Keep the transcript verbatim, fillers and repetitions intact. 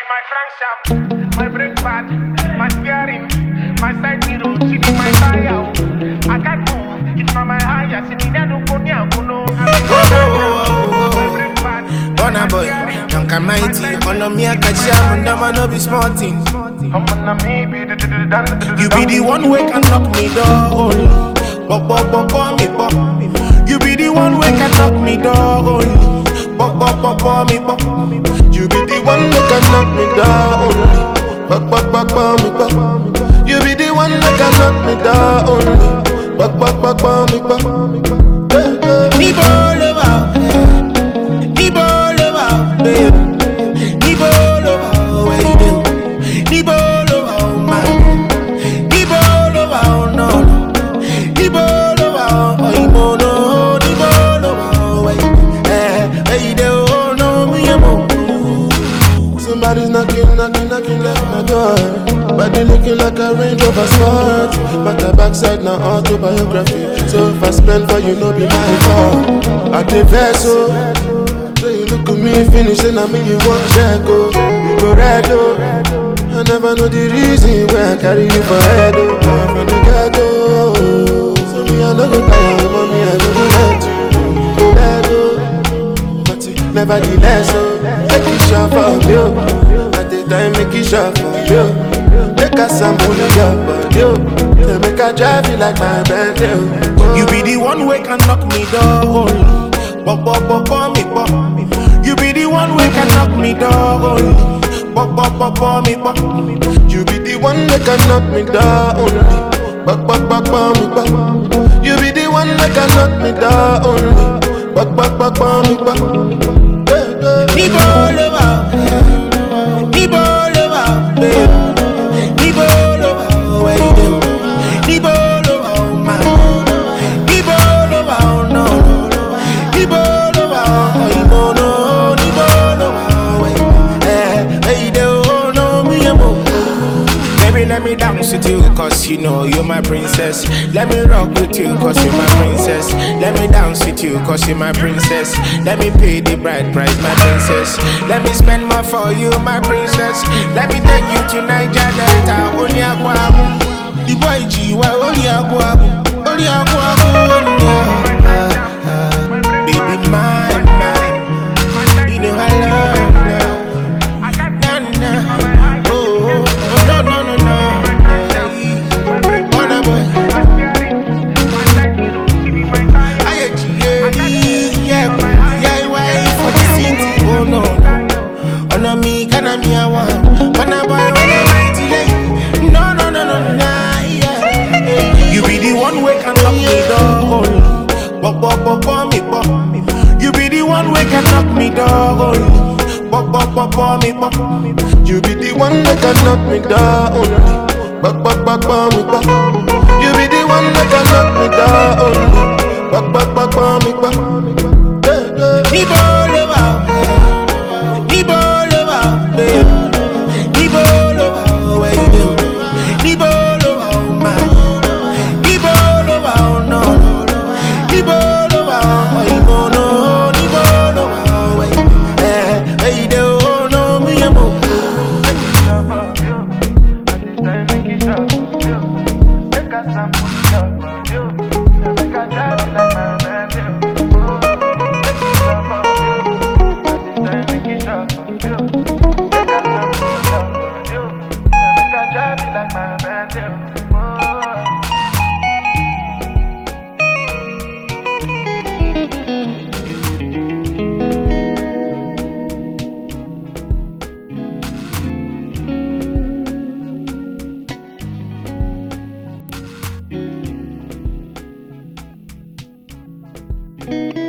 my crankshaft, my brake pad, my steering, my side mirror, she be my tire. I can't move, it's not my higher. See me there, no go near, go no. My brake pad. Bonner boy, young and mighty. On me, I catch ya, and I'm no be small thing. You be the one who can knock me down. Pop, pop, pop, pop, me pop. You be the one who can knock me down. Pop, pop, pop, pop, me pop. You be the one who can knock me down. Pop, pop, pop, pop, me pop. You be the one who can knock me down. Pop, pop, pop, pop, me pop. Me ball over, me ball over, babe. Me ball over, where you do? Me ball over, man. Me ball over, no, no. Me ball over, oh, you know, me ball over, where you do? Eh, where you do? Oh, no, me amo. Somebody's knocking, knocking, knocking at my door. Body looking like a Range Rover Sport. But the backside now autobiography. So if I spend for you, no be my fault. I did vessel. So you look at me finishing, I mean you want check, oh. You go red, oh. I never know the reason why I carry you for head, oh. I'm from the ghetto. So me I know go tire, mommy I know go let you go red, oh. But it, nevertheless, oh. Make it sure for me, oh. At the time make it sure for you. Make a sample of your body, they make a drive you like my Bentley. You be the one who can knock me down. Pop, pop, pop, pop, me pop. You be the one who can knock me down. Pop, pop, pop, pop, me pop. You be the one who can knock me down. Pop, pop, pop, pop, me pop. You be the one who can knock me down. Pop, pop, pop, pop, me pop. Me ball over, me ball over, babe. Let me dance with you, cause you know you're my princess. Let me rock with you, cause you're my princess. Let me dance with you, cause you're my princess. Let me pay the bride price, my princess. Let me spend more for you, my princess. Let me take you to Niger Delta, only Aquabu. The boy G, why only Aquabu? Only Aquabu, baby, mine, mine. You know I love you. Nah, nah. Oh, oh, no, no, no, no. You be the one who can knock me down. Pop, pop, pop, pop, me pop. You be the one who can knock me down. Pop, pop, pop, pop, me pop. You be the one who can knock me down. Pop, pop, pop, pop, me pop. You be the one who can knock me down. Pop, pop, pop, pop, me pop. Me ball over, me ball over, babe. Me ball over, where you do? Me ball over, man. Me ball over, no. Me ball over, oh, you know, no. Me ball over, where you do? Eh, where you do? Oh, no, me amo. Like my band.